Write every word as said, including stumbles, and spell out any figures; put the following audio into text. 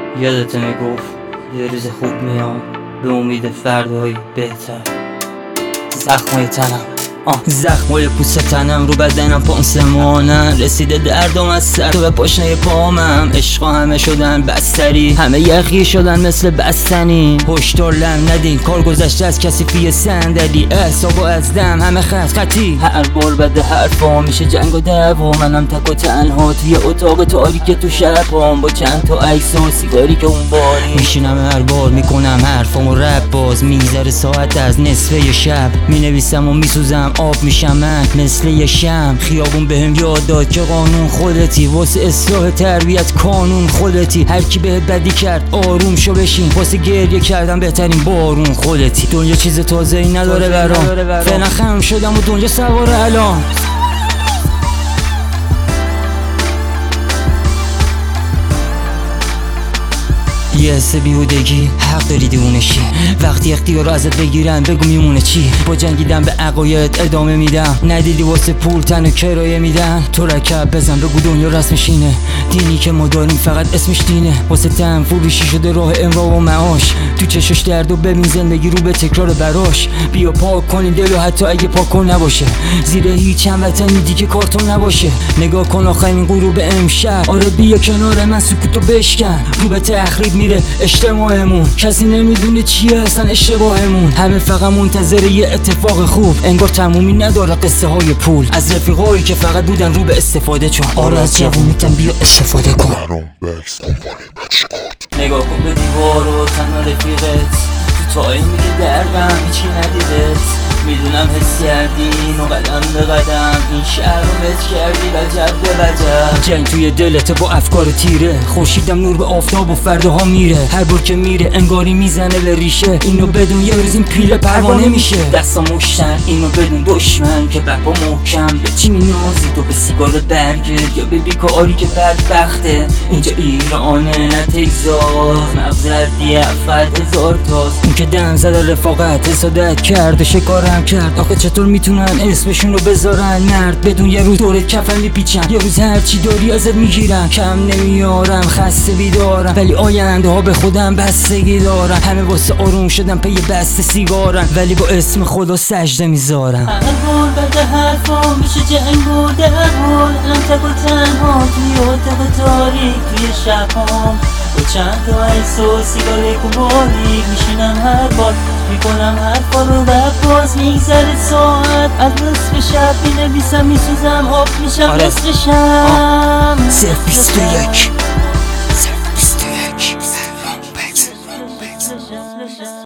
یادت میگفت یه روز خوب میاد به امید فردایی بهتر. زخمای تنم آه زخمای پوست تنم رو بدنم پانسمانن رسیده دردم از سر تو به پاشنه پامم. عشقا همه شدن بستری، همه یخی شدن مثل بستنی. هشدار لم ندین کار گذشته از کثیفی صندلی. اعصاب و از دم همه خط خطی، هر بار بده حرفا میشه جنگ و دعوا. منم تک و تنها توی اتاق تاریک تو شبام با چند تا عکس و سیگاری که اون باری میشینم هر بار میکنم حرفامو رپ باز. میگذره ساعت از نصفه شب مینویسم و میسوزم آب میشم من مثل یه شم. خیابون بهم یاد داد که قانون خودتی، واسه اصلاح تربیت قانون خودتی. هر کی بهت بدی کرد آروم شو بشین، واسه گریه کردن بهترین بارون خودتی. دنیا چیز تازه ای نداره برام، فعلا خم شدم و دنیا سوار الان. یه حس بیهودگی حق داری دیوونشی، وقتی اختیار رو ازت بگیرن بگو میمونه چی. با جنگیدن به عقاید ادامه میدم، ندیدی واسه پول تن و کرایه میدن. تو رکب بزن بگو دنیا رسمش اینه، دینی که ما داریم فقط اسمش دینه. واسه تن فروشی شده راه امرا و معاش، تو چشش درد و ببین زندگی رو به تکرار براش. بیا پاک کنی دلو حتی اگه پاک کن نباشه، زیر هیچ هموطنی دیگه کارتون نباشه. نگاه کن آخرین غروب امشب، آره بیا کنار من سکوتو بشکن. رو به تخریب میره اجتماعمون، کسی نمیدونه چیه اصلا اشتباهمون. همه فقط منتظر یه اتفاق خوب، انگار تمومی نداره قصه های پول. از رفیقایی که فقط بودن رو به استفاده چون. آره از جوونیتم بیا استفاده کن. نگاه کن به دیوار و تنها رفیقت، تو تایی میگه دردم هیچی ندیدت. میدونم حس کردین و قدم به قدم این شهر رو مت کردی وجب به وجب. جنگ توی دلت با افکار تیره، خورشیدم نور به آفتاب و فرداها میره. هر بار که میره انگاری میزنه به ریشه، اینو بدون یه روز این پیله پروانه میشه. دستا مشتن اینو بدون دشمن که بپا محکم. به چی مینازی تو؟ به سیگار برگرد یا به بیکاری که بدبخته. اینجا ایرانه نه تگزاس، مغز ردی افت هزار تاست. اون که دم زده رفاقت حسادت کرد و شکارم کرد. آخه چطور میتونن اسمشون رو بذارن مرد بدون یه روز دورت کفن میپیچن. یه روز هرچی داری ازت میگیرن، کم نمیارم خسته بیدارم ولی آینده ها به خودم بستگی دارم. همه واسه آروم شدن پی بسته سیگارن ولی با اسم خدا سجده میذارم. هر بار بده حرفا میشه جنگ و دعوا، هم تک و تنها توی اتاق تاریک توی شبام با چند تا عکس و سیگار کوباریک میشینم. هر بار میکنم حرفا رو رپ باز. میگذره ساعت از نصف شب مینویسم میسوزم آب میشم مثل شم. صفر بیست و یک